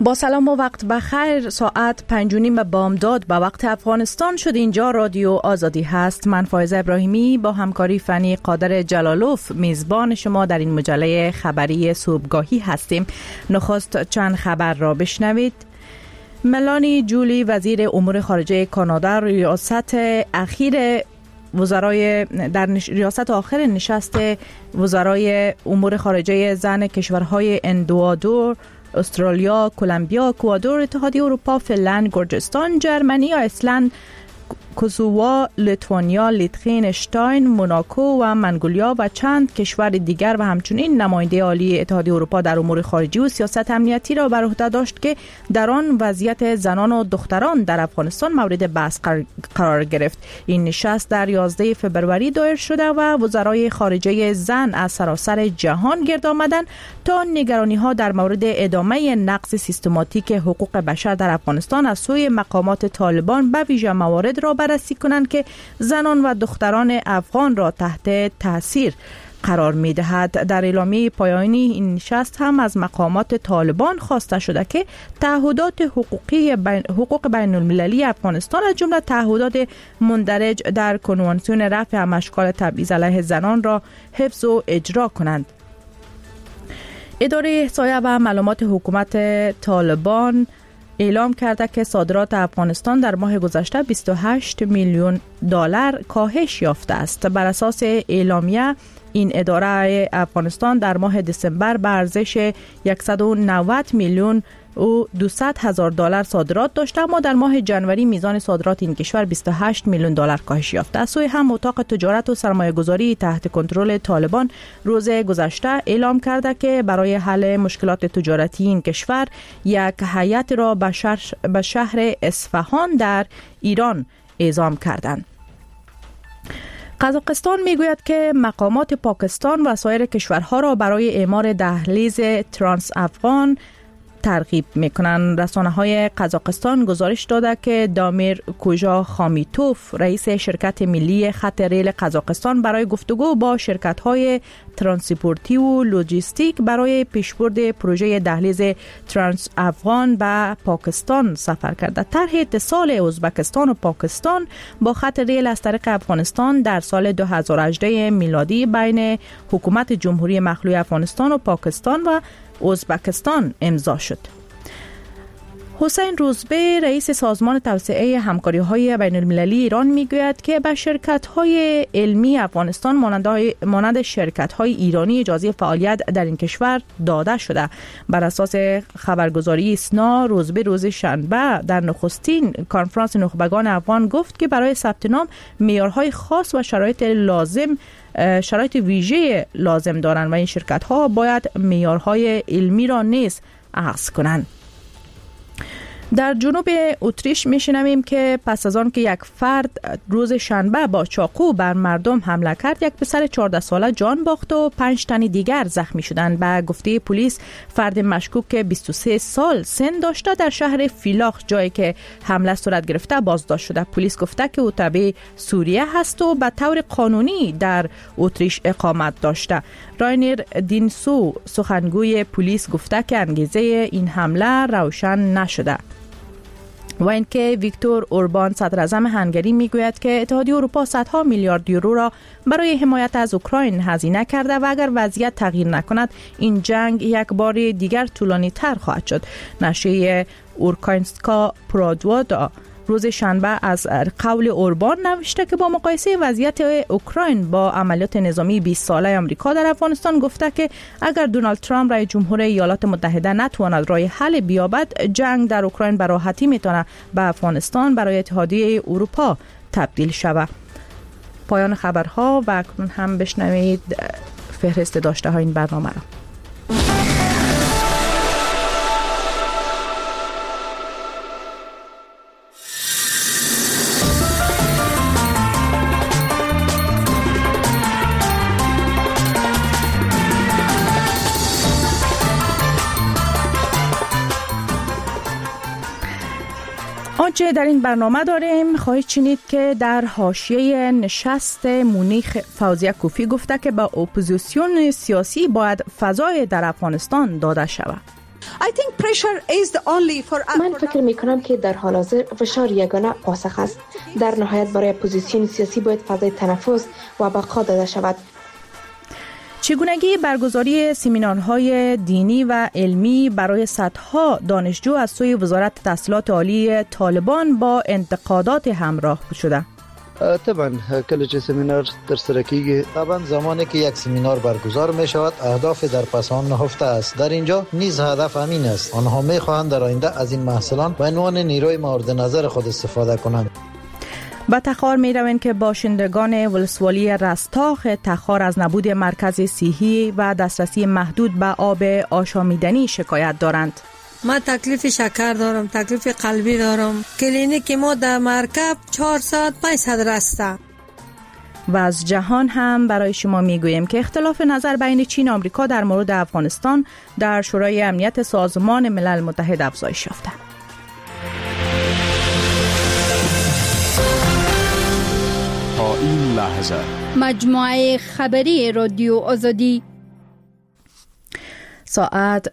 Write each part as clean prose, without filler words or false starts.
با سلام و وقت بخیر. ساعت 5:30 بامداد به وقت افغانستان شد. اینجا رادیو آزادی هست. من فایزه ابراهیمی با همکاری فنی قادر جلالوف میزبان شما در این مجله خبری صبحگاهی هستیم. نخست چند خبر را بشنوید. ملانی جولی وزیر امور خارجه کانادا ریاست آخر نشست وزرای امور خارجه زن کشورهای اندوادور، استرالیا، کلمبیا، اکوادور، اتحادیه اروپا، فنلند، گرجستان، جرمنی، ایسلند، کوسووا، لیتوانیا، لیتخنشتاین، موناکو و منگولیا و چند کشور دیگر و همچنین نماینده عالی اتحادیه اروپا در امور خارجی و سیاست امنیتی را بر عهده داشت که در آن وضعیت زنان و دختران در افغانستان مورد بحث قرار گرفت. این نشست در 11 فبروری دایر شده و وزرای خارجه زن از سراسر جهان گرد آمدند تا نگرانی‌ها در مورد ادامه نقض سیستماتیک حقوق بشر در افغانستان از سوی مقامات طالبان به ویژه موارد را بررسی کنند که زنان و دختران افغان را تحت تاثیر قرار می دهد. در اعلامیه پایانی این نشست هم از مقامات طالبان خواسته شده که تعهدات حقوق بین المللی افغانستان از جمله تعهدات مندرج در کنوانسیون رفع همه اشکال تبعیض علیه زنان را حفظ و اجرا کنند. اداره احصایه و معلومات حکومت طالبان اعلام کرده که صادرات افغانستان در ماه گذشته 28 میلیون دلار کاهش یافته است. بر اساس اعلامیه این اداره افغانستان در ماه دسامبر به ارزش 190 میلیون و 200 هزار دلار صادرات داشته، اما در ماه جنوری میزان صادرات این کشور 28 میلیون دلار کاهش یافته. از سوی هم اتاق تجارت و سرمایه‌گذاری تحت کنترل طالبان روز گذشته اعلام کرده که برای حل مشکلات تجارتی این کشور یک هیئت را به شهر اصفهان در ایران اعزام کردند. قزاقستان میگوید که مقامات پاکستان و سایر کشورها را برای اعمار دهلیز ترانس افغان ترغیب میکنند. رسانه‌های قزاقستان گزارش داده که دامیر کوژا خامیتوف رئیس شرکت ملی خط ریل قزاقستان برای گفتگو با شرکت‌های ترانسپورتی و لوجستیک برای پیشبرد پروژه دهلیز ترانس افغان به پاکستان سفر کرده. طرح اتصال ازبکستان و پاکستان با خط ریل از طریق افغانستان در سال 2018 میلادی بین حکومت جمهوری مخلوع افغانستان و پاکستان و ازبکستان امضا شد. حسین روزبه رئیس سازمان توسعه همکاری‌های بین‌المللی ایران میگوید که به شرکت‌های علمی افغانستان مانند شرکت‌های ایرانی اجازه فعالیت در این کشور داده شده. بر اساس خبرگزاری سنا، روزبه روز شنبه در نخستین کنفرانس نخبگان افغان گفت که برای ثبت نام معیارهای خاص و شرایط ویژه لازم دارند و این شرکت‌ها باید معیارهای علمی را نیز اخذ کنند. در جنوب اتریش میشنویم که پس از آن که یک فرد روز شنبه با چاقو بر مردم حمله کرد، یک پسر 14 ساله جان باخت و 5 تن دیگر زخمی شدند. به گفته پلیس فرد مشکوک که 23 سال سن داشته در شهر فیلاخ جایی که حمله صورت گرفته بازداشت شده. پلیس گفته که او تبع سوریه هست و به طور قانونی در اتریش اقامت داشته. راینیر دینسو سخنگوی پلیس گفته که انگیزه این حمله روشن نشده. و اینکه ویکتور اوربان صدر اعظم هنگری میگوید که اتحادیه اروپا صدها میلیارد یورو را برای حمایت از اوکراین هزینه کرده و اگر وضعیت تغییر نکند این جنگ یک بار دیگر طولانی تر خواهد شد. نشریه اورکاینسکا پرادوادا روز شنبه از قول اوربان نوشته که با مقایسه وضعیت اوکراین با عملیات نظامی 20 ساله آمریکا در افغانستان گفته که اگر دونالد ترامپ رئیس جمهور ایالات متحده نتواند راه حل بیابد، جنگ در اوکراین به راحتی میتونه به افغانستان برای اتحادیه اروپا تبدیل شود. پایان خبرها و اکنون هم بشنوید فهرست داشته های این برنامه را. آنچه در این برنامه داریم خواهید شنید که در حاشیه نشست مونیخ فوزیه کوفی گفته که به اپوزیسیون سیاسی باید فضای در افغانستان داده شود. من فکر میکنم که در حال حاضر فشار یگانه پاسخ است. در نهایت برای اپوزیسیون سیاسی باید فضای تنفس و بقا داده شود. چگونگی برگزاری سمینارهای دینی و علمی برای صدها دانشجو از سوی وزارت تحصیلات عالی طالبان با انتقادات همراه شده؟ طبعا کله چې سمینار در سره کیږي طبعا زمانی که یک سمینار برگزار می شود اهداف در پس آن نهفته است. در اینجا نیز هدف همین است. آنها می خواهند در آینده از این محصلان به عنوان نیروی مورد نظر خود استفاده کنند. به تخار می روند که باشندگان ولسوالی رستاخ تخار از نبود مرکز صحی و دسترسی محدود به آب آشامیدنی شکایت دارند. ما تکلیف شکر دارم، تکلیف قلبی دارم. کلینیک ما در مرکب 4 ساعت 500 رسته. و از جهان هم برای شما میگوییم که اختلاف نظر بین چین و آمریکا در مورد افغانستان در شورای امنیت سازمان ملل متحد افزایش یافته. تا این لحظه مجموعه خبری رادیو آزادی ساعت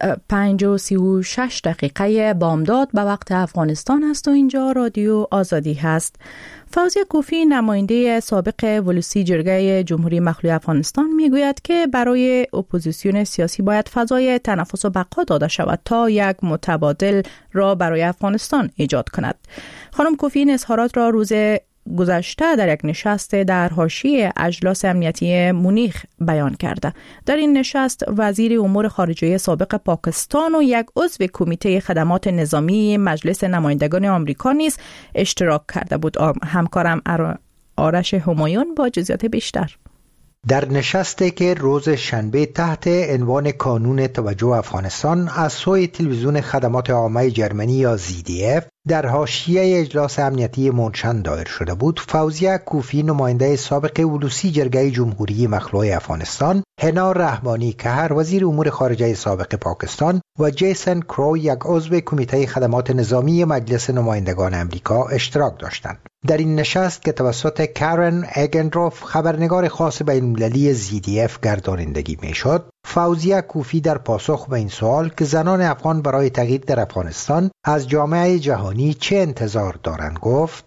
5:36 بامداد به وقت افغانستان است و اینجا رادیو آزادی هست. فوزیه کوفی نماینده سابق ولسی جرگه جمهوری مخلوع افغانستان میگوید که برای اپوزیسیون سیاسی باید فضای تنفس و بقا داده شود تا یک متبادل را برای افغانستان ایجاد کند. خانم کوفی این اظهارات را روز گذشته در یک نشست در حاشیه اجلاس امنیتی مونیخ بیان کرده. در این نشست وزیر امور خارجه سابق پاکستان و یک عضو کمیته خدمات نظامی مجلس نمایندگان آمریکا نیز اشتراک کرده بود. همکارم آرش همایون با جزئیات بیشتر. در نشستی که روز شنبه تحت عنوان کانون توجه افغانستان از سوی تلویزیون خدمات عامه جرمنی یا ZDF در حاشیه اجلاس امنیتی مونشن دایر شده بود، فوزیه کوفی نماینده سابق ولسی جرگه جمهوری مخلوع افغانستان، هنا رحمانی کهر وزیر امور خارجه سابق پاکستان و جیسن کرو یک عضو کمیته خدمات نظامی مجلس نمایندگان آمریکا اشتراک داشتند. در این نشست که توسط کارن اگندروف خبرنگار خاص بین‌المللی ZDF گردانندگی میشد، فوزیه کوفی در پاسخ به این سوال که زنان افغان برای تغییر در افغانستان از جامعه جهانی چه انتظار دارند گفت: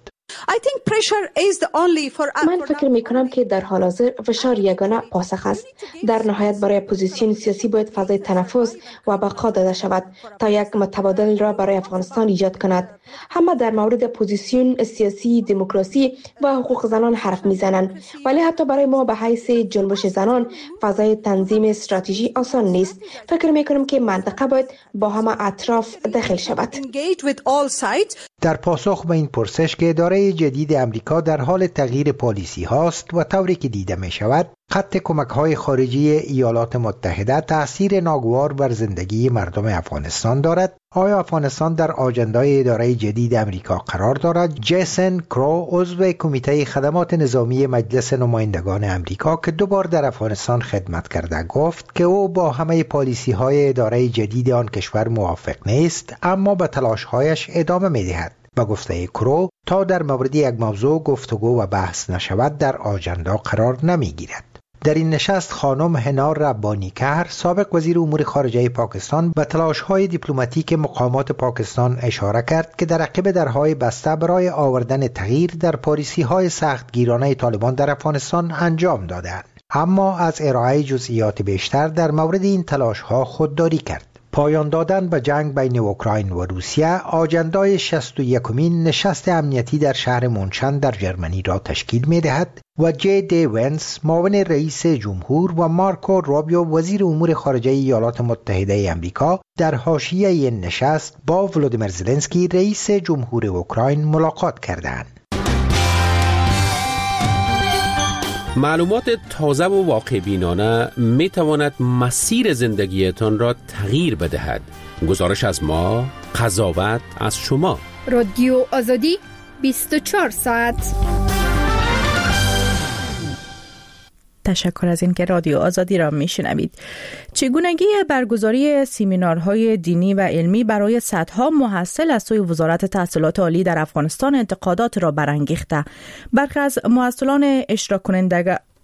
من فکر میکنم که در حال حاضر فشار یگانه پاسخ است. در نهایت برای اپوزیسیون سیاسی باید فضای تنفس و بقا داده شود تا یک متبادل را برای افغانستان ایجاد کند. همه در مورد اپوزیسیون سیاسی، دموکراسی و حقوق زنان حرف میزنند، ولی حتی برای ما به حیث جنبش زنان فضای تنظیم استراتژی آسان نیست. فکر میکنم که منطقه باید با همه اطراف داخل شود. در پاسخ به این پرسش که اداره جدید امریکا در حال تغییر پالیسی هاست و طوری که دیده می شود خط کمک های خارجی ایالات متحده تأثیر ناگوار بر زندگی مردم افغانستان دارد، آیا افغانستان در آجندای اداره جدید امریکا قرار دارد؟ جیسن کرو عضو کمیته خدمات نظامی مجلس نمایندگان امریکا که 2 بار در افغانستان خدمت کرده گفت که او با همه پالیسی های اداره جدید آن کشور موافق نیست، اما به تلاش هایش ادامه می دهد. به گفته کرو تا در مورد یک موضوع گفتگو و بحث نشود در آجندا قرار نمی گیرد. در این نشست خانم هنا ربانی کهر سابق وزیر امور خارجه پاکستان به تلاش‌های دیپلماتیک مقامات پاکستان اشاره کرد که در عقب درهای بسته برای آوردن تغییر در پالیسی‌های سختگیرانه طالبان در افغانستان انجام دادند، اما از ارائه جزئیات بیشتر در مورد این تلاش‌ها خودداری کرد. پایان دادن به جنگ بین اوکراین و روسیه آجندای 61مین نشست امنیتی در شهر مونشن در جرمنی را تشکیل می دهد و جی دی ونس معاون رئیس جمهور و مارکو روبیو وزیر امور خارجه ایالات متحده آمریکا در حاشیه این نشست با ولودیمیر زلنسکی رئیس جمهور اوکراین ملاقات کردند. معلومات تازه و واقع بینانه می تواند مسیر زندگیتان را تغییر بدهد. گزارش از ما، قضاوت از شما. رادیو آزادی 24 ساعت. تشکر از اینکه رادیو آزادی را میشنوید. چگونگی برگزاری سمینارهای دینی و علمی برای صدها محصل از سوی وزارت تحصیلات عالی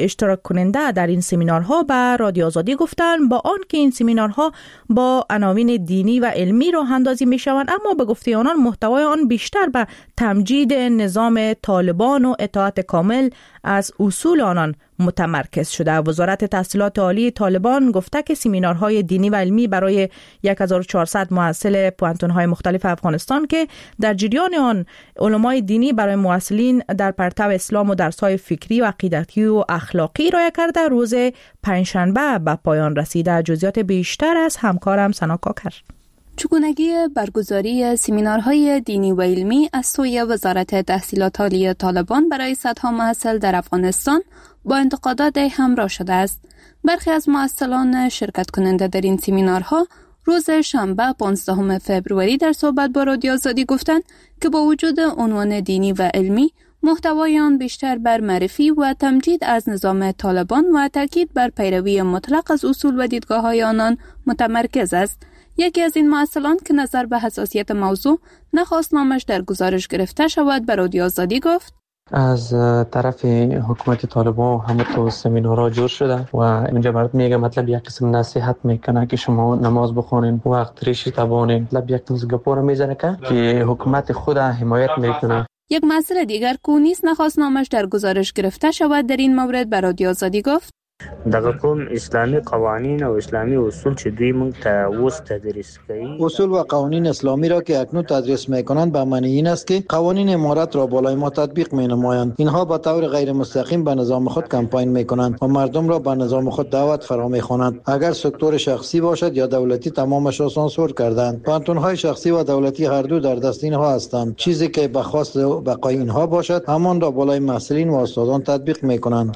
اشتراک کننده در این سمینارها به رادیو آزادی گفتند با آنکه این سمینارها با عناوین دینی و علمی راه اندازی می شوند، اما به گفته آنان محتوای آن بیشتر به تمجید نظام طالبان و اطاعت کامل از اصول آنان متمرکز شده. وزارت تحصیلات عالی طالبان گفته که سمینارهای دینی و علمی برای 1400 محصل پوهنتون‌های مختلف افغانستان که در جریان آن علمای دینی برای محصلین در پرتو اسلام و درس‌های فکری و عقیدتی و اخلاقی ارائه کرده روز پنجشنبه به پایان رسیده. جزئیات بیشتر از همکارم سنا کاکر. چگونگی برگزاری سمینارهای دینی و علمی از سوی وزارت تحصیلات عالی طالبان برای صدها محصل در افغانستان با انتقادات همراه شده است. برخی از محصلان شرکت کننده در این سمینارها روز شنبه 15 فوریه در صحبت با رادیو آزادی گفتند که با وجود عنوان دینی و علمی، محتوای آن بیشتر بر معرفی و تمجید از نظام طالبان و تاکید بر پیروی مطلق از اصول و دیدگاه‌های آنان متمرکز است. یکی از این محصلان که نظر به حساسیت موضوع نخواست نامش در گزارش گرفته شود به رادیو آزادی گفت: از طرف حکومت طالبان همه تو سمینارها جور شده و اینجا برات میگه مطلب یک قسم نصیحت میکنه که شما نماز بخونین، وقت ریشی تبانین، مطلب یک قسم گپور میزنه که حکومت خود حمایت میکنه. یک محصل دیگر که نیز نخواست نامش در گزارش گرفته شود در این مورد به رادیو آزادی گفت: دغه کوم اسلامی قوانین او اسلامی اصول چې دوی موږ ته اوس تدریس کوي، اصول و قوانین اسلامی را که اکنون تدریس میکنند به معنی این است که قوانین امارت را بالای ما تطبیق مینمایند. اینها به طور غیر مستقیم به نظام خود کمپاین میکنند و مردم را به نظام خود دعوت فرا میخوانند. اگر سکتور شخصی باشد یا دولتی تمامش را سانسور کردند. پانتون‌های شخصی و دولتی هر دو در دست اینها هستند. چیزی که به خواست بقای اینها باشد همان را بالای محصلین و استادان تطبیق میکنند.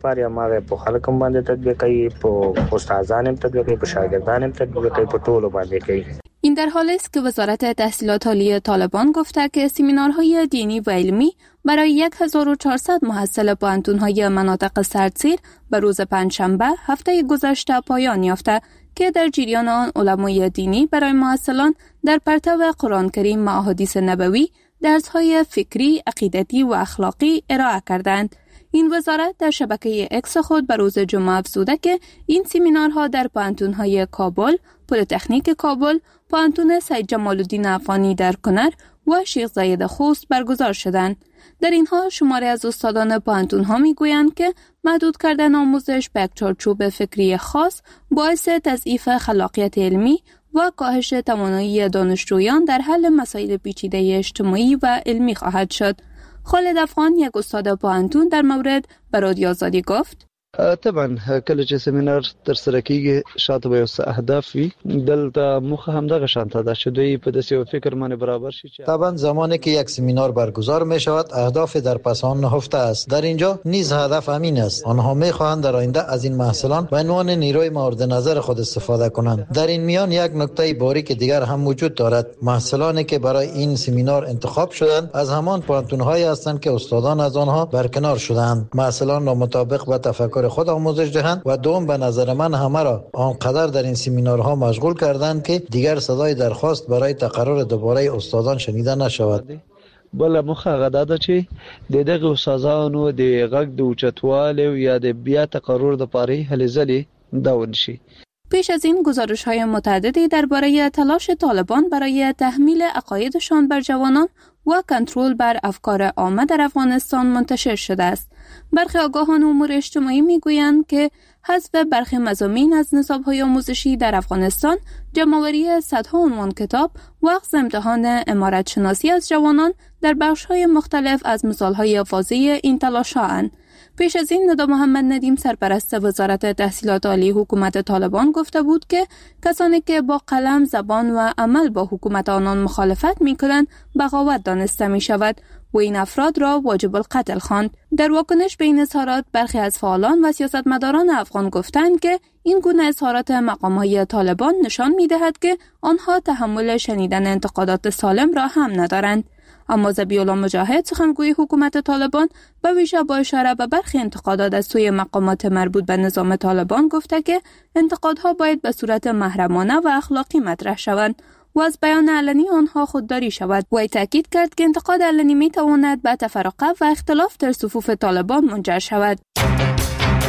باندې تطبیق کوي، په استادان هم تطبیق کوي، په شاګردان هم تطبیق کوي، په ټولو باندې کوي. این در حالی است که وزارت تحصیلات عالی طالبان گفته که سمینارهای دینی و علمی برای 1400 محصل پوهنتون‌های مناطق سردسیر به روز پنجشنبه هفته گذشته پایان یافته که در جریان آن علمای دینی برای محصلان در پرتو قرآن کریم و احادیث نبوی درس‌های فکری، عقیدتی و اخلاقی ارائه کردند. این وزارت در شبکه اکس خود به روز جمعه افزوده که این سمینارها در پوهنتون‌های کابل، پلی‌تکنیک کابل، پوهنتون سید جمال الدین افغانی در کنر و شیخ زاید خوست برگزار شدند. در اینها شماری از استادان پوهنتون‌ها میگویند که محدود کردن آموزش به یک چارچوب فکری خاص باعث تضعیف خلاقیت علمی و کاهش توانایی دانشجویان در حل مسائل پیچیده اجتماعی و علمی خواهد شد. خالد افغان یک استاد پوهنتون در مورد به رادیو آزادی گفت: طبعا کله چې سمینار تر سره کیږي شاته به اوس اهداف وي دلته مخه هم دغه شانته ده چې دوی په داسې یو فکر باندې برابر شي. طبعا زمانی که یک سمینار برگزار می شود اهداف در پس آن نهفته است. در اینجا نیز هدف همین است. آنها می خواهند در آینده از این محصلان به عنوان نیروی مورد نظر خود استفاده کنند. در این میان یک نکته باریک دیگر هم وجود دارد. محصلانی که برای این سمینار انتخاب شدند از همان پوهنتون‌هایی هستند که استادان از آنها برکنار شدند. محصلان را مطابق با تفکر خود آموزش دهند و دوم به نظر من همه را آنقدر در این سمینارها مشغول کردند که دیگر صدای درخواست برای تقرر دوباره استادان شنیده نشود. بل مخه غدا چې د دغه استادانو د غږ د اوچتواله یا د بیا تقرر د پاره هلې ځلې داون شي. پیش از این گزارش‌های متعددی درباره تلاش طالبان برای تحمیل عقایدشان بر جوانان و کنترل بر افکار عامه در افغانستان منتشر شده است. برخی آگاهان امور اجتماعی میگویند که حذف برخی مضامین از نصاب‌های آموزشی در افغانستان، جمع‌آوری صدها عنوان کتاب و اخذ امتحان امارت شناسی از جوانان در بخش‌های مختلف از مثال‌های واضح این تلاش‌هاند. پیش از این ندا محمد ندیم سرپرست وزارت تحصیلات عالی حکومت طالبان گفته بود که کسانی که با قلم، زبان و عمل با حکومت آنان مخالفت می‌کنند بغاوت دانسته می‌شود و این افراد را واجب القتل خواند. در واکنش به این اظهارات برخی از فعالان و سیاستمداران افغان گفتند که این گونه اظهارات مقام‌های طالبان نشان می‌دهد که آنها تحمل شنیدن انتقادات سالم را هم ندارند. اما ذبیح‌الله مجاهد سخنگوی حکومت طالبان به ویژه با اشاره به برخی انتقادات از سوی مقامات مربوط به نظام طالبان گفته که انتقادها باید به صورت محرمانه و اخلاقی مطرح شوند و از بیان علنی آنها خودداری شود. وی تاکید کرد که انتقاد علنی می‌تواند به تفرقه و اختلاف در صفوف طالبان منجر شود.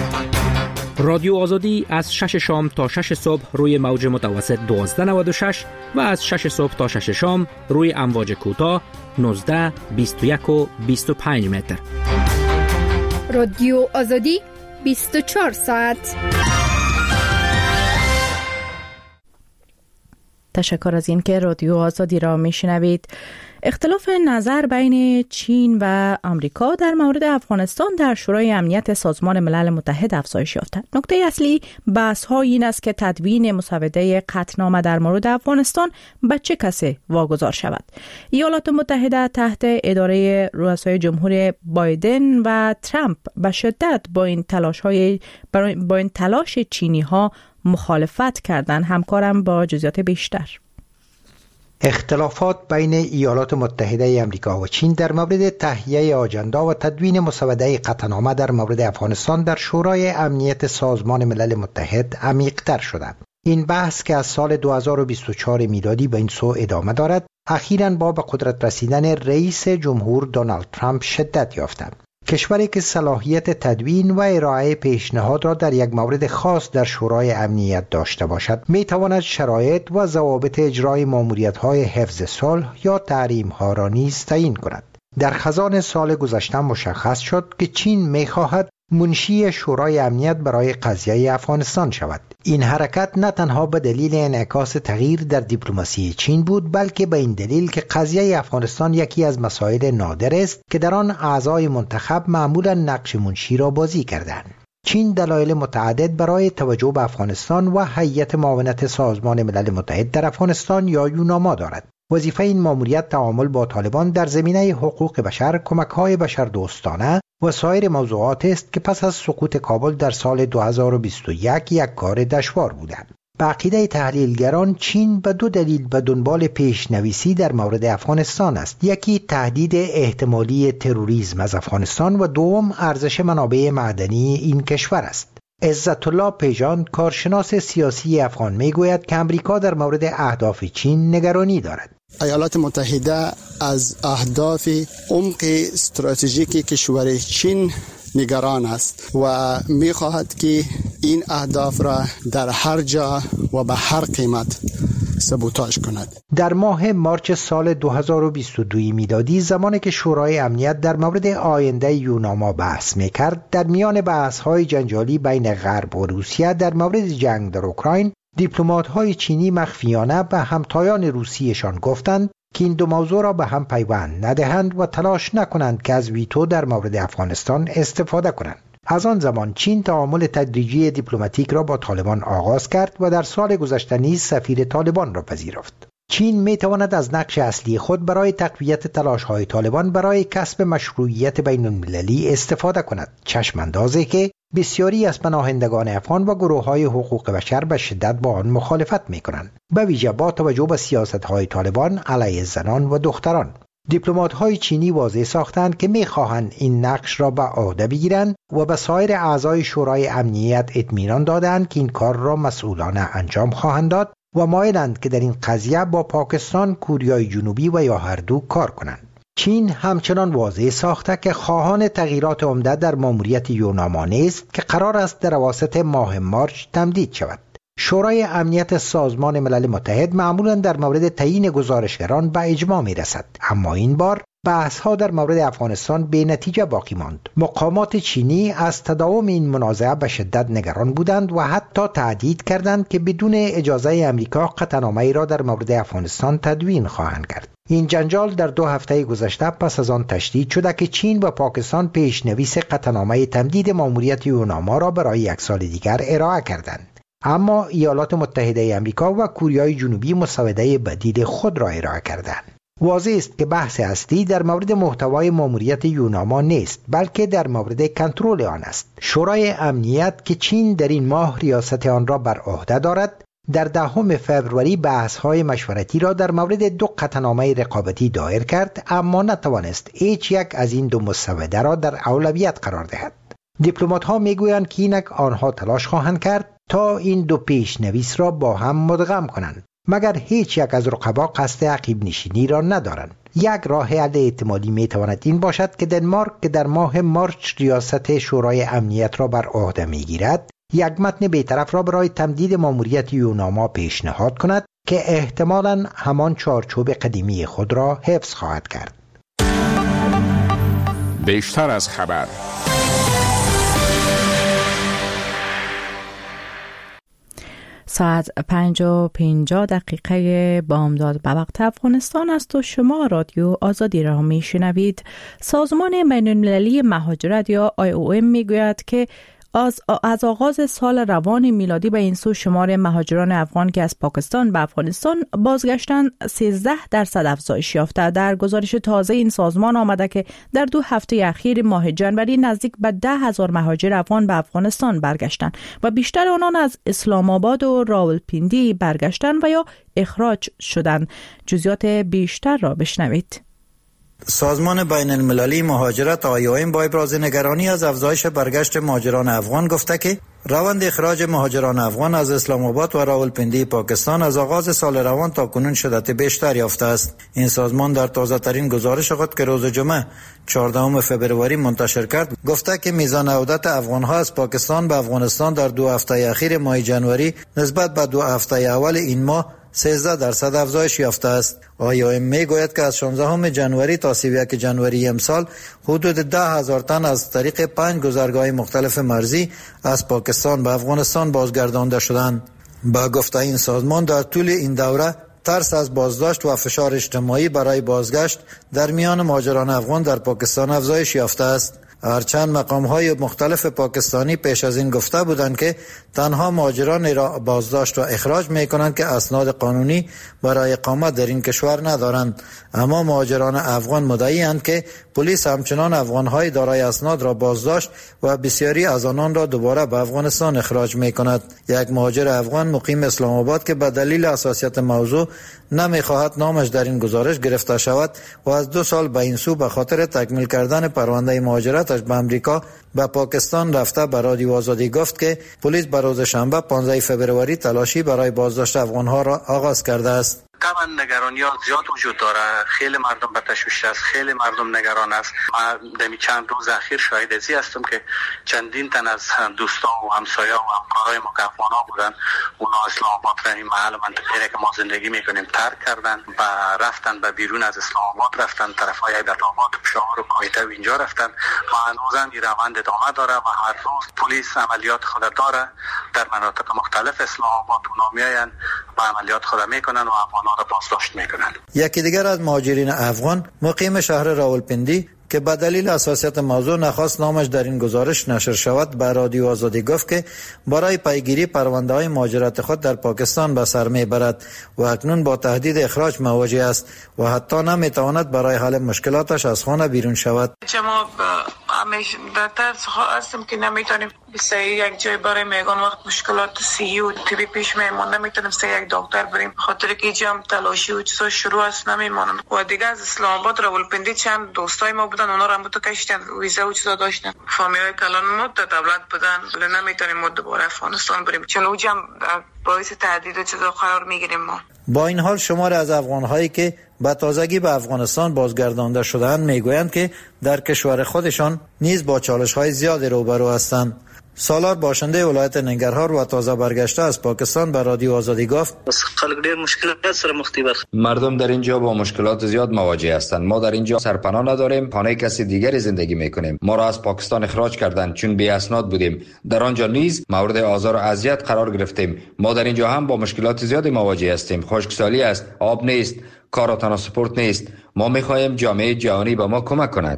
رادیو آزادی از 6 شام تا 6 صبح روی موج متوسط 1296 و از 6 صبح تا 6 شام روی امواج کوتاه 19 21 و 25 متر. رادیو آزادی 24 ساعت. تشکر از این که رادیو آزادی را میشنوید. اختلاف نظر بین چین و آمریکا در مورد افغانستان در شورای امنیت سازمان ملل متحد افزایش یافته. نکته اصلی بحث ها این است که تدوین مسوده قطعنامه در مورد افغانستان به چه کسی واگذار شود. ایالات متحده تحت اداره رؤسای جمهور بایدن و ترامپ به شدت با این تلاش چینی ها مخالفت کردند. همکارم با جزئیات بیشتر. اختلافات بین ایالات متحده آمریکا و چین در مورد تهیه آجندا و تدوین مسوده قطعنامه در مورد افغانستان در شورای امنیت سازمان ملل متحد عمیق‌تر شده. این بحث که از سال 2024 میلادی به این سو ادامه دارد، اخیراً با به قدرت رسیدن رئیس جمهور دونالد ترامپ شدت یافته. کشوری که صلاحیت تدوین و ارائه پیشنهاد را در یک مورد خاص در شورای امنیت داشته باشد، می تواند شرایط و ضوابط اجرای ماموریت‌های حفظ صلح یا تحریم‌ها را نیز تعیین کند. در خزان سال گذشته مشخص شد که چین می خواهد منشی شورای امنیت برای قضیه افغانستان شود. این حرکت نه تنها به دلیل انعکاس تغییر در دیپلماسی چین بود، بلکه به این دلیل که قضیه افغانستان یکی از مسائل نادر است که در آن اعضای منتخب معمولا نقش منشی را بازی کردند. چین دلایل متعدد برای توجه به افغانستان و هیئت معاونت سازمان ملل متحد در افغانستان یا یوناما دارد. وظیفه این ماموریت تعامل با طالبان در زمینه حقوق بشر، کمک‌های بشردوستانه و سایر موضوعات است که پس از سقوط کابل در سال 2021 یک کار دشوار بودند. به عقیده تحلیلگران چین به دو دلیل به دنبال پیشنویسی در مورد افغانستان است. یکی تهدید احتمالی تروریسم از افغانستان و دوم ارزش منابع معدنی این کشور است. عزت الله پیجان، کارشناس سیاسی افغان، میگوید که امریکا در مورد اهداف چین نگرانی دارد. ایالات متحده از اهداف عمق استراتژیکی کشور چین نگران است و می‌خواهد که این اهداف را در هر جا و به هر قیمت سبوتاژ کند. در ماه مارچ سال 2022 میلادی، زمانی که شورای امنیت در مورد آینده یوناما بحث می‌کرد، در میان بحث‌های جنجالی بین غرب و روسیه در مورد جنگ در اوکراین، دیپلمات‌های چینی مخفیانه به همتایان روسیه‌شان گفتند که این دو موضوع را به هم پیوند ندهند و تلاش نکنند که از ویتو در مورد افغانستان استفاده کنند. از آن زمان چین تعامل تدریجی دیپلماتیک را با طالبان آغاز کرد و در سال گذشته نیز سفیر طالبان را پذیرفت. چین می تواند از نقش اصلی خود برای تقویت تلاش‌های طالبان برای کسب مشروعیت بین‌المللی استفاده کند، چشم اندازی که بسیاری از پناهندگان افغان و گروه‌های حقوق بشر به شدت با آن مخالفت می‌کنند، به ویژه با توجه به سیاست‌های طالبان علیه زنان و دختران. دیپلمات‌های چینی واضح ساختند که می‌خواهند این نقش را به عهده بگیرند و به سایر اعضای شورای امنیت اطمینان دادند که این کار را مسئولانه انجام خواهند داد و مایلند که در این قضیه با پاکستان، کوریای جنوبی و یا هر دو کار کنند. چین همچنان واضح ساخته که خواهان تغییرات عمده در ماموریت یوناما نیست که قرار است در اواسط ماه مارچ تمدید شود. شورای امنیت سازمان ملل متحد معمولا در مورد تعیین گزارشگران به اجماع می‌رسد، اما این بار بحث‌ها در مورد افغانستان بی نتیجه باقی ماند. مقامات چینی از تداوم این منازعه به شدت نگران بودند و حتی تهدید کردند که بدون اجازه آمریکا قطعنامه‌ای را در مورد افغانستان تدوین خواهند کرد. این جنجال در 2 هفته گذشته پس از آن تشدید شده که چین و پاکستان پیشنویس قطعنامه تمدید ماموریت یوناما را برای 1 سال دیگر ارائه کردند. اما ایالات متحده آمریکا و کوریای جنوبی مسوده بدیل خود را ارائه کردند. واضح است که بحث اصلی در مورد محتوای ماموریت یوناما نیست، بلکه در مورد کنترل آن است. شورای امنیت که چین در این ماه ریاست آن را بر عهده دارد، در 10 فوریه بحث‌های مشورتی را در مورد 2 قطعنامه رقابتی دایر کرد، اما نتوانست هیچ یک از این 2 مسوده را در اولویت قرار دهد. دیپلمات‌ها میگویند که اینک آنها تلاش خواهند کرد تا این 2 پیشنویس را با هم مدغم کنند، مگر هیچ یک از رقبا قصد عقب نشینی را ندارند. یک راه حل احتمالی میتواند این باشد که دنمارک که در ماه مارچ ریاست شورای امنیت را بر عهده میگیرد، یک متن بیطرف را برای تمدید ماموریت یوناما پیشنهاد کند که احتمالاً همان چارچوب قدیمی خود را حفظ خواهد کرد. بیشتر از خبر. ساعت 5:50 بامداد به وقت افغانستان است و شما رادیو آزادی را می شنوید. سازمان بین المللی مهاجرت یا IOM می گوید که از آغاز سال روان میلادی به این سو شمار مهاجران افغان که از پاکستان به افغانستان بازگشتند 13% افزایش یافته. در گزارش تازه این سازمان آمده که در 2 هفته اخیر ماه جنوری نزدیک به 10,000 مهاجر افغان به افغانستان برگشتند و بیشتر آنان از اسلام آباد و راولپیندی برگشتند و یا اخراج شدند. جزئیات بیشتر را بشنوید. سازمان بین المللی مهاجرت IOM با ابراز نگرانی از افزایش برگشت مهاجران افغان گفته که روند اخراج مهاجران افغان از اسلام آباد و راولپیندی پاکستان از آغاز سال روان تا کنون شدت بیشتر یافته است. این سازمان در تازه ترین گزارش خود که روز جمعه 14 فوریه منتشر کرد گفته که میزان عودت افغان ها از پاکستان به افغانستان در 2 هفته اخیر ماه جنوری نسبت به 2 هفته اول این ماه 13% افزایش یافته است. IOM میگوید که از 16 جنوری تا 31 جنوری امسال حدود 10,000 تن از طریق 5 گذرگاه مختلف مرزی از پاکستان به افغانستان بازگردانده شدند. با گفته این سازمان در طول این دوره ترس از بازداشت و فشار اجتماعی برای بازگشت در میان مهاجران افغان در پاکستان افزایش یافته است. هرچند مقام‌های مختلف پاکستانی پیش از این گفته بودند که تنها مهاجران را بازداشت و اخراج می‌کنند که اسناد قانونی برای اقامت در این کشور ندارند، اما مهاجران افغان مدعی‌اند که پلیس همچنان افغان‌های دارای اسناد را بازداشت و بسیاری از آنان را دوباره به افغانستان اخراج می‌کند. یک مهاجر افغان مقیم اسلام آباد که به دلیل حساسیت موضوع نمی‌خواهد نامش در این گزارش گرفته شود و از 2 سال به این سو به خاطر تکمیل کردن پرونده مهاجرتش به امریکا به پاکستان رفته به رادیو آزادی گفت که پلیس به روز شنبه 15 فوریه تلاشی برای بازداشت افغان‌ها را آغاز کرده است. طبعا نگرانی‌ها زیاد وجود داره، خیلی مردم به تشویش است، خیلی مردم نگران است. ما در چند روز اخیر شاهد ازی هستم که چندین تن از دوستان و همسایه‌ها و همکارای ما که افغان‌ها بودن اونا اسلام آباد را این محل منطقه‌ای که ما زندگی می‌کنیم ترک کردن و رفتن به بیرون از اسلام آباد، رفتن طرف‌های ایبدآباد، پشاور و کویته و اینجا رفتن و هنوز هم این روند ادامه داره و هر روز پلیس عملیات خود داره در مناطق مختلف اسلام آباد. اونا میاین و عملیات خود میکنن و افغان‌ها را بازداشت میکنن. یکی دیگر از مهاجرین افغان مقیم شهر راولپیندی که به دلیل حساسیت موضوع نخواست نامش در این گزارش نشر شود به رادیو آزادی گفت که برای پیگیری پرونده‌های مهاجرت خود در پاکستان به سر میبرد و اکنون با تهدید اخراج مواجه است و حتی نمیتواند برای حل مشکلاتش از خانه بیرون شود. ما همیشه در ترس هستیم که نمیتونیم صحیح یک جای برای میگن وقت مشکلات صحی و طبی پیش میمون، نمیتونیم صحیح یک دکتر بریم خاطر که اینجا هم تلاشی و چیزا شروع است نمیمونن. و دیگه از اسلام آباد راولپیندی چند دوستای ما بودن، اونا رو هم تو کشتن ویزا و چیزا داشتن، فامیلای کلان ما در دولت بودن، ولی نمیتونیم ما دوباره افغانستان بریم چون اونجا هم باعث تهدید و چیزا قرار میگیریم. ما با این حال شمار از افغان‌هایی که به تازگی به افغانستان بازگردانده شده‌اند میگویند که در کشور خودشان نیز با چالش‌های زیادی روبرو هستند. سالار باشنده ولایت ننگرهار و تازه برگشته از پاکستان به رادیو آزادی گفت خلق ډیر مشکلات سره مخ دي. مردم در اینجا با مشکلات زیاد مواجه هستند. ما در اینجا سرپناه نداریم، خانه کسی دیگری زندگی میکنیم. ما را از پاکستان اخراج کردند چون بی اسناد بودیم. در آنجا نیز مورد آزار و اذیت قرار گرفتیم. ما در اینجا هم با مشکلات زیادی مواجه هستیم. خشکسالی است، آب نیست، کار و ترانسپورت نیست. ما میخواهیم جامعه جهانی به ما کمک کند.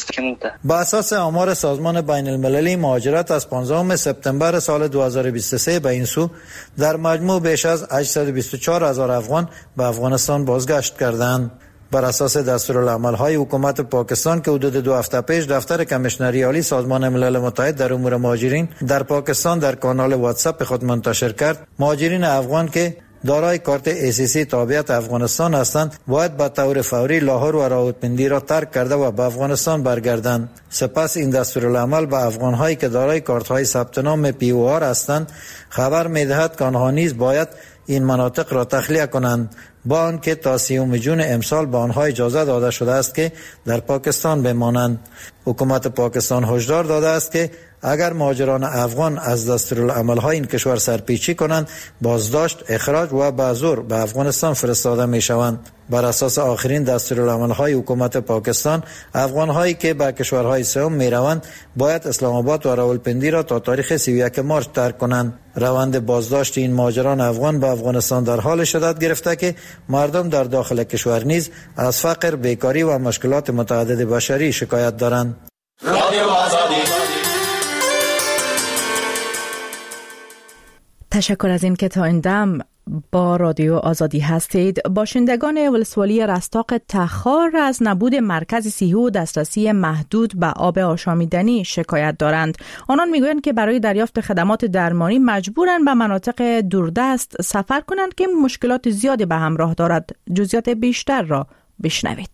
با اساس آمار سازمان بین المللی مهاجرت از 15 سپتامبر سال 2023 به این سو در مجموع بیش از 824,000 افغان به افغانستان بازگشت کردند. بر اساس دستورالعمل‌های حکومت پاکستان که حدود 2 هفته پیش دفتر کمیشنری عالی سازمان ملل متحد در امور مهاجرین در پاکستان در کانال واتساپ خود منتشر کرد، مهاجرین افغان که دارای کارت ACC تابعیت افغانستان هستند باید به طور فوری لاهور و راولپیندی را ترک کرده و به افغانستان برگردند. سپس این دستورالعمل به افغان‌هایی که دارای کارت‌های ثبت نام POR هستند خبر می‌دهد که آنها نیز باید این مناطق را تخلیه کنند. با آنکه تا 30 جون امسال به آنها اجازه داده شده است که در پاکستان بمانند. حکومت پاکستان هشدار داده است که اگر مهاجران افغان از دستورالعمل‌های این کشور سرپیچی کنند، بازداشت، اخراج و به زور به افغانستان فرستاده می‌شوند. بر اساس آخرین دستورالعمل‌های حکومت پاکستان، افغان‌هایی که به کشورهای سوم می‌روند باید اسلام آباد و راولپندی را تا تاریخ 31 مارس ترک کنند. روند بازداشت این مهاجران افغان به افغانستان در حال شدت گرفته که مردم در داخل کشور نیز از فقر، بیکاری و مشکلات متعدد بشری شکایت دارند. تشکر از این که تا این دم با رادیو آزادی هستید. باشندگان ولسوالی رستاق تخار از نبود مرکز صحی و دسترسی محدود به آب آشامیدنی شکایت دارند. آنان میگویند که برای دریافت خدمات درمانی مجبورند به مناطق دوردست سفر کنند که مشکلات زیادی به همراه دارد. جزئیات بیشتر را بشنوید.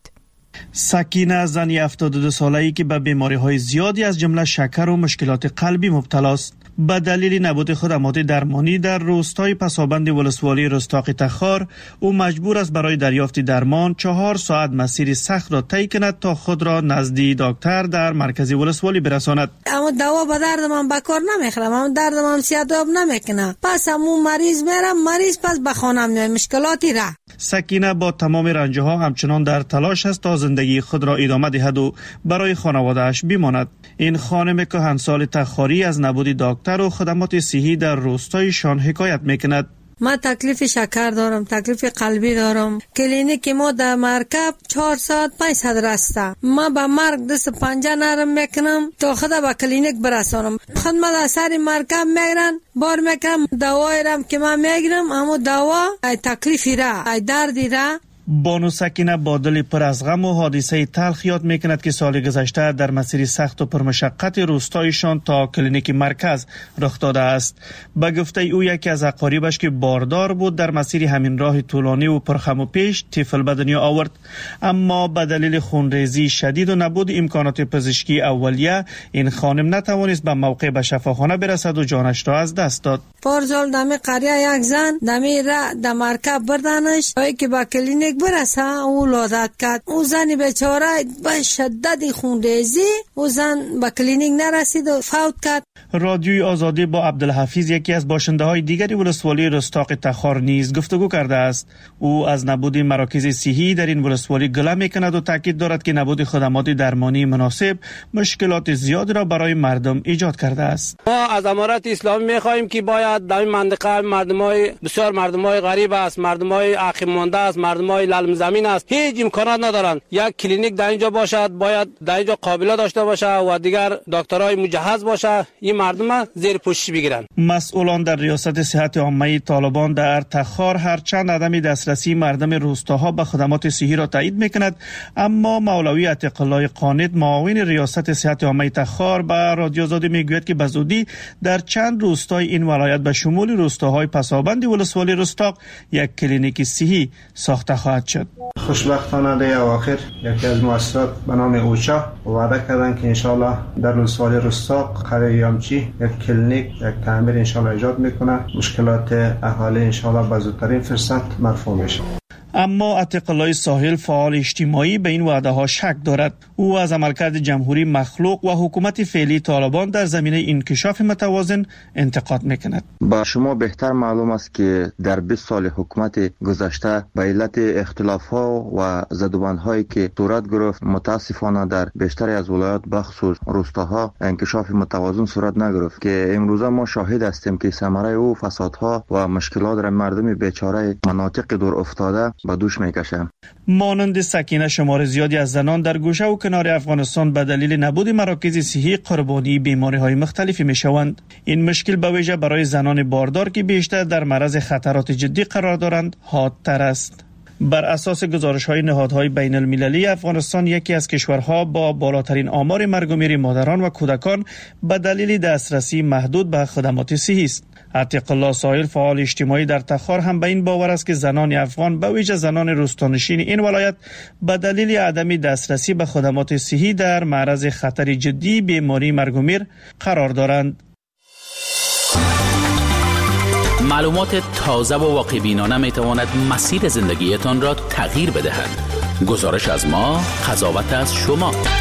سکینه زنی 72 ساله‌ای که به بیماری‌های زیادی از جمله شکر و مشکلات قلبی مبتلا است، به دلیل نبود خدمات درمانی در روستای پسابند ولسوالی رستاق تخار، او مجبور است برای دریافت درمان 4 ساعت مسیر سخت را طی کند تا خود را نزد دکتر در مرکز ولسوالی برساند. اما دوا به درد من بکار نمیخورم، اما درد من سیاداب نمیکنه. پس همون مریض میرم، مریض پس به خانم میاد، مشکلاتی را. سکینه با تمام رنجها همچنان در تلاش است تا زندگی خود را ادامه دهد و برای خانواده‌اش بماند. این خانم کهنسال تخاری از نبود دکتر و خدمات صحی در روستایشان حکایت میکند. من تکلیف شکر دارم، تکلیف قلبی دارم. کلینیک ما در مرکب 4 ساعت 500 رسته. من به مرگ دست پنجه نرم میکنم تا خدا به کلینیک برسانم. خدمت از سر مرکب میگیرن، بار میکنم، دوایی رم که من میگیرم، اما دوا ای تکلیفی را، ای دردی را. بانو سکینه با دل پر از غم و حادثه تلخ یاد میکند که سال گذشته در مسیر سخت و پرمشقت روستایشان تا کلینیک مرکز رخ داده است. به گفته او یکی از اقاربش که باردار بود در مسیر همین راه طولانی و پرخم و پیش طفل به دنیا آورد، اما به دلیل خونریزی شدید و نبود امکانات پزشکی اولیه این خانم نتوانست به موقع به شفاخانه برسد و جانش را از دست داد. پارزال دمی قریه یک زن دمی را در مرکب بردنش تا که به کلینیک برسه او ولادت کرد. او زن بیچاره به شدت خونریزی او زن به کلینیک نرسید و فوت کرد. رادیوی آزادی با عبدالحفیظ یکی از باشنده‌های دیگری ولسوالی رستاق تخار نیز گفتگو کرده است. او از نبود مراکز صحی در این ولسوالی گله میکند و تاکید دارد که نبود خدمات درمانی مناسب مشکلات زیادی را برای مردم ایجاد کرده است. ما از امارت اسلامی می‌خواهیم که باید در این منطقه مردمای بسیار مردمای غریب است، مردمای عقیم مانده است، مردمای للم زمین است، هیچ امکانات ندارند. یک کلینیک در اینجا باشد، باید در اینجا قابلیت داشته باشه و دیگر دکترای مجهز باشه، این مردم زیر پوشش بگیرند. مسئولان در ریاست صحت عامه طالبان در تخار هرچند عدم دسترسی مردم روستاها به خدمات صحی را تایید میکند، اما مولوی عتیق الله قانت معاون ریاست صحت عامه تخار به رادیو آزادی میگوید که بزودی در چند روستای این ولایت به شمول روستاهای پسابند ولسوالی رستاق یک کلینیک صحی ساخته خواهد شد. خوشبختانه در اواخر یکی از مؤسسات به نام اوچا وعده کردن که انشالله در ولسوالی رستاق قریه یامچی یک کلینیک، یک تعمیر انشالله ایجاد میکنه. مشکلات اهالی انشالله به زودترین فرصت مرفوع میشه. اما عتیق الله ساحل فعال اجتماعی به این وعده ها شک دارد. او از عملکرد جمهوری مخلوق و حکومت فعلی طالبان در زمینه انکشاف متوازن انتقاد میکند. با شما بهتر معلوم است که در 20 سال حکومت گذشته به علت اختلاف ها و زدوبند هایی که صورت گرفت متاسفانه در بیشتر از ولایات بخصوص روستاها انکشاف متوازن صورت نگرفت که امروزه ما شاهد هستیم که ثمره او فسادها و مشکلات را مردم بیچاره مناطق دور افتاده به دوش میکشند. مانند سکینه شمار زیادی از زنان در گوشه و کنار افغانستان به دلیل نبود مراکز صحی قربانی بیماری‌های مختلفی میشوند. این مشکل به ویژه برای زنان باردار که بیشتر در معرض خطرات جدی قرار دارند حادتر است. بر اساس گزارش‌های نهادهای بین المللی، افغانستان یکی از کشورها با بالاترین آمار مرگ و میر مادران و کودکان به دلیل دسترسی محدود به خدمات صحی است. عتیق الله ساحل فعال اجتماعی در تخار هم به این باور است که زنان افغان به ویژه زنان روستانشین این ولایت به دلیل عدم دسترسی به خدمات صحی در معرض خطر جدی بیماری مرگ و میر قرار دارند. معلومات تازه و واقع‌بینانه می تواند مسیر زندگیتان را تغییر بدهد. گزارش از ما، قضاوت از شما.